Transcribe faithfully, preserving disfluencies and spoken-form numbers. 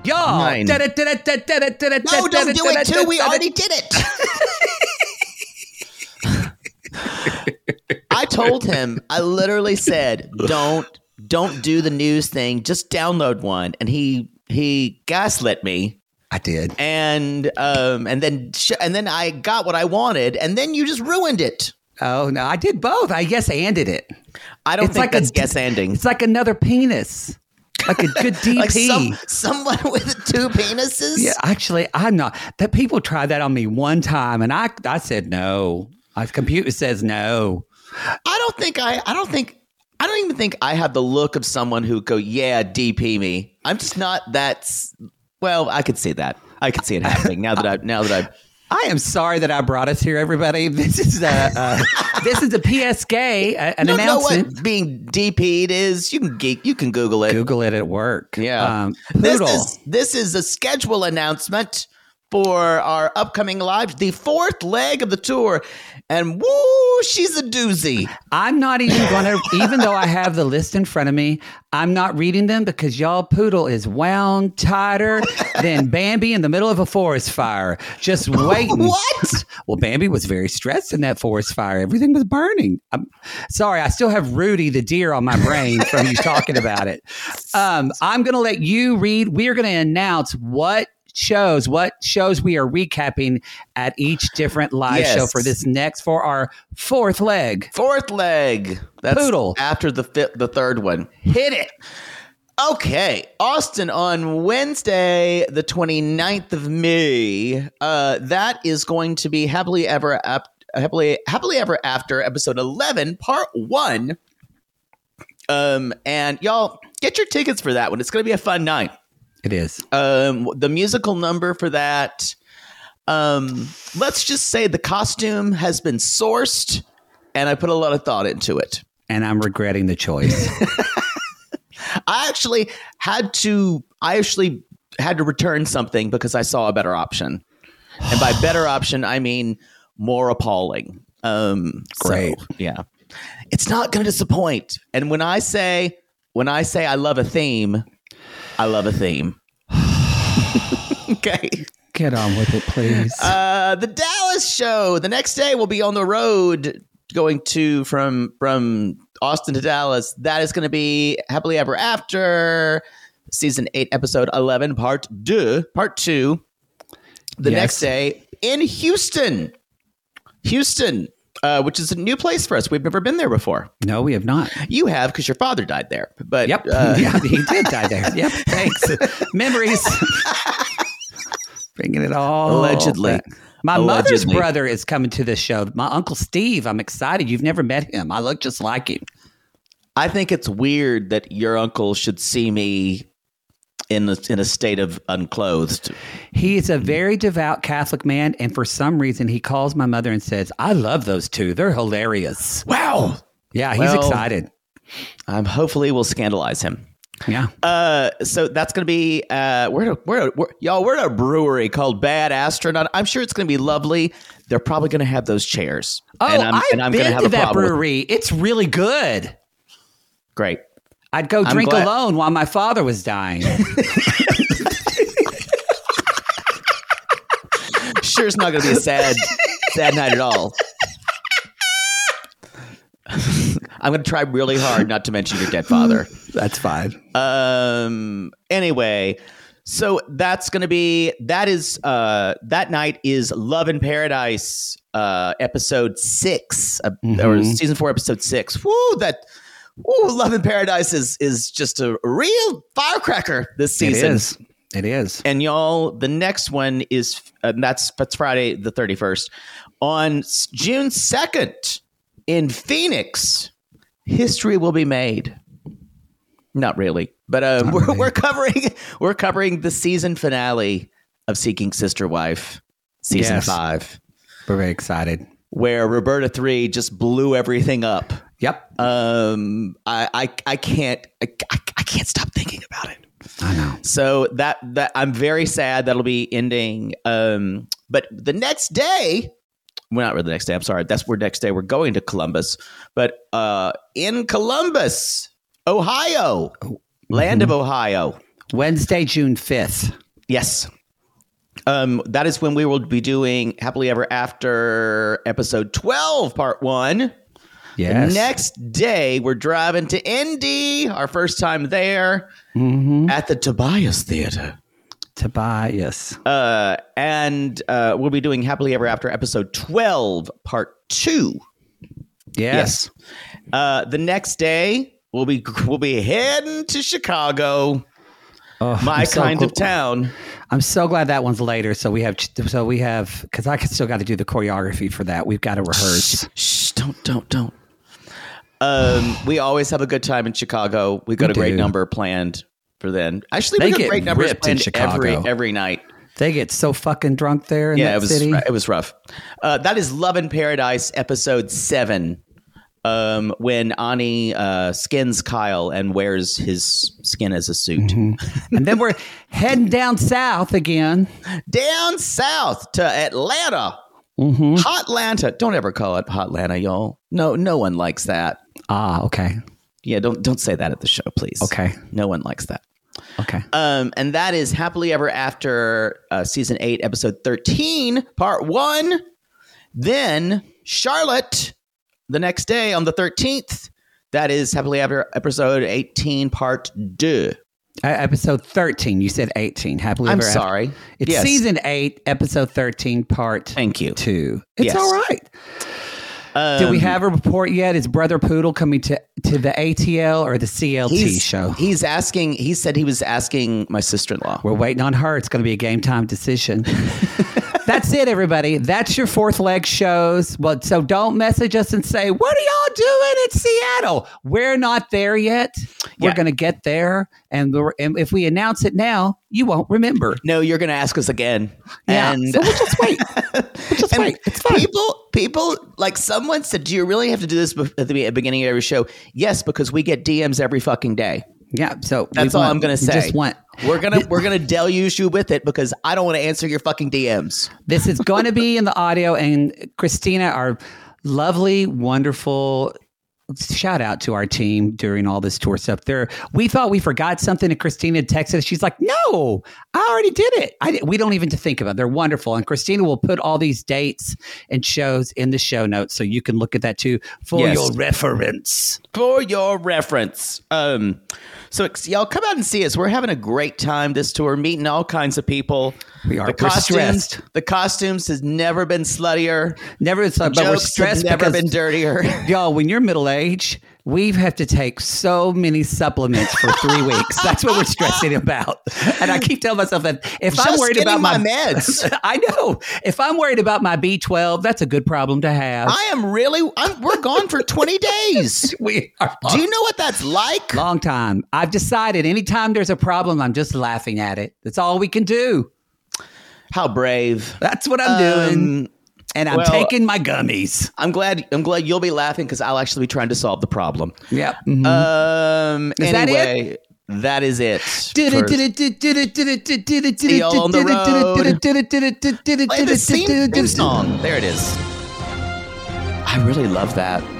y'all. Nine. No, No, don't do it too. We already did it. I told him, I literally said, don't, don't do the news thing. Just download one. And he, he gaslit me. I did. And, um, and then, sh- and then I got what I wanted. And then you just ruined it. Oh, no, I did both. I yes anded it. I don't It's think like that's a- yes ending. It's like another penis. Like a good D P. Like some, someone with two penises? Yeah, actually, I'm not. That people tried that on me one time, and I, I said no. My computer says no. I don't think I, I don't think, I don't even think I have the look of someone who go, yeah, D P me. I'm just not that, s- well, I could see that. I could see it happening now that I, now that I, I am sorry that I brought us here, everybody. This is a uh, this is a P S K, a- an don't know announcement. what being D P'd is. You can geek, you can Google it. Google it at work. Yeah. um, This Poodle. is, this is a schedule announcement for our upcoming live, the fourth leg of the tour. And woo, she's a doozy. I'm not even going to, even though I have the list in front of me, I'm not reading them because y'all Poodle is wound tighter than Bambi in the middle of a forest fire, just waiting. What? Well, Bambi was very stressed in that forest fire. Everything was burning. I'm sorry. I still have Rudy the deer on my brain from you talking about it. Um, I'm going to let you read. We're going to announce what shows, what shows we are recapping at each different live Yes. show for this next, for our fourth leg. Fourth leg. That's Poodle. after the fifth, the third one. Hit it. Okay, Austin on Wednesday, the twenty-ninth of May. Uh, that is going to be happily ever ap- happily happily ever after episode eleven, part one. Um, and y'all get your tickets for that one. It's going to be a fun night. It is. Um, the musical number for that. Um, let's just say the costume has been sourced, and I put a lot of thought into it. And I'm regretting the choice. I actually had to. I actually had to return something because I saw a better option, and by better option I mean more appalling. Um, Great. So, yeah, it's not going to disappoint. And when I say when I say I love a theme, I love a theme. Okay. Get on with it, please. Uh, the Dallas show. The next day we'll be on the road going to from from Austin to Dallas. That is going to be Happily Ever After, season eight, episode eleven, part deux, part two. The Yes. next day in Houston, Houston, uh, which is a new place for us. We've never been there before. No, we have not. You have because your father died there. But Yep. uh, yeah, he did die there. Yep. Thanks. Memories. Bringing it all Allegedly. back. My mother's Allegedly. brother is coming to the show. My Uncle Steve. I'm excited. You've never met him. I look just like him. I think it's weird that your uncle should see me in a, in a state of unclothed. He is a very devout Catholic man, and for some reason, he calls my mother and says, "I love those two. They're hilarious." Wow. Yeah, he's Well, excited. Um, hopefully we'll scandalize him. Yeah. Uh, so that's going to be, uh, we're, we're, we're, y'all, we're at a brewery called Bad Astronaut. I'm sure it's going to be lovely. They're probably going to have those chairs. Oh, and I'm, I've and I'm been gonna have to a that problem with- brewery. It's really good. Great. I'd go I'm drink glad- alone while my father was dying. Sure, it's not going to be a sad, sad night at all. I'm going to try really hard not to mention your dead father. That's fine. Um. Anyway, so that's going to be that is uh that night is Love in Paradise uh episode six uh, Mhm. or season four episode six. Woo! That woo! Love in Paradise is is just a real firecracker this season. It is. It is. And y'all, the next one is uh, that's that's Friday the thirty-first on s- June second in Phoenix. History will be made. Not really, but uh, Not we're really. we're covering we're covering the season finale of Seeking Sister Wife, season Yes. five, We're very excited. where Roberta three just blew everything up. Yep. Um, I I, I can't I, I, I can't stop thinking about it. I know. So that that I'm very sad that'll be ending. Um, but the next day, well, not really the next day. I'm sorry. That's where next day we're going to Columbus. But uh, in Columbus, Ohio, land of Ohio, Wednesday, June fifth. Yes. Um, that is when we will be doing Happily Ever After episode twelve, part one. Yes. The next day, we're driving to Indy, our first time there, mm-hmm. at the Tobias Theater. Tobias. Uh, and uh, we'll be doing Happily Ever After episode twelve, part two. Yes. yes. Uh, the next day, we'll be we'll be heading to Chicago, oh, my so kind cool. of town. I'm so glad that one's later. So we have, so we have, because I still got to do the choreography for that. We've got to rehearse. Shh, shh don't, don't, don't. Um, we always have a good time in Chicago. We got We a great do. number planned for then. Actually, They we got get great numbers ripped in planned Chicago. every every night. They get so fucking drunk there in Yeah, that it was city. it was rough. Uh, that is Love in Paradise, episode seven. Um, when Ani uh, skins Kyle and wears his skin as a suit. Mm-hmm. And then we're heading down south again. Down south to Atlanta. Mm-hmm. Hotlanta. Don't ever call it Hotlanta, y'all. No, no one likes that. Ah, okay. Yeah, don't don't say that at the show, please. Okay. No one likes that. Okay. Um, and that is Happily Ever After uh, season eight, episode thirteen, part one. Then Charlotte, the next day on the thirteenth, that is Happily Ever episode eighteen, part two. Uh, episode thirteen. You said eighteen. Happily I'm Ever After. sorry. It's Yes. season eight, episode thirteen, part Thank you. two. It's Yes. all right. Um, Did we have a report yet? Is Brother Poodle coming to, to the A T L or the C L T he's, show? He's asking, he said he was asking my sister-in-law. We're waiting on her. It's going to be a game time decision. That's it, everybody. That's your fourth leg shows. Well, so don't message us and say, what are y'all doing in Seattle? We're not there yet. We're Yeah. going to get there. And, we're, and if we announce it now, you wonon't remember. No, you're going to ask us again. Yeah. And So we'll just wait. We'll just and wait. It's fine. People, people, like someone said, do you really have to do this bef- at the be- beginning of every show? Yes, because we get D Ms every fucking day. Yeah. So That's we all want- I'm going to we say. Just want. We're gonna we're gonna deluge you with it because I don't want to answer your fucking D Ms. This is going to be in the audio. And Christina, our lovely, wonderful, shout out to our team during all this tour stuff. There, we thought we forgot something, and Christina texted us. She's like, "No, I already did it. I did. We don't even to think about it. They're wonderful." And Christina will put all these dates and shows in the show notes, so you can look at that too for Yes. your reference. For your reference, um, so ex- y'all come out and see us. We're having a great time this tour, meeting all kinds of people. We are. The We're costumes, stressed. the costumes has never been sluttier. Never, but we're Jokes stressed have never because been dirtier. y'all, when you're middle aged, we have to take so many supplements for three weeks. That's what we're stressing about. And I keep telling myself that if Just I'm worried getting about my, my meds. I know. If I'm worried about my B twelve, that's a good problem to have. I am really. I'm, we're gone for twenty days. we are Do you know what that's like? long time. I've decided anytime there's a problem, I'm just laughing at it. That's all we can do. How brave. That's what I'm doing. Um, And I'm well, taking my gummies. I'm glad. I'm glad you'll be laughing because I'll actually be trying to solve the problem. Yep. Mhm. Um. Is that anyway, that is it. Did it, for- did it, did it, did it, did it, did it, did See it, y'all on the did it, did it, road. did it, did it, did it, did it, did it, Play did the it, theme, did it, theme did it. song. There it is. I really love that.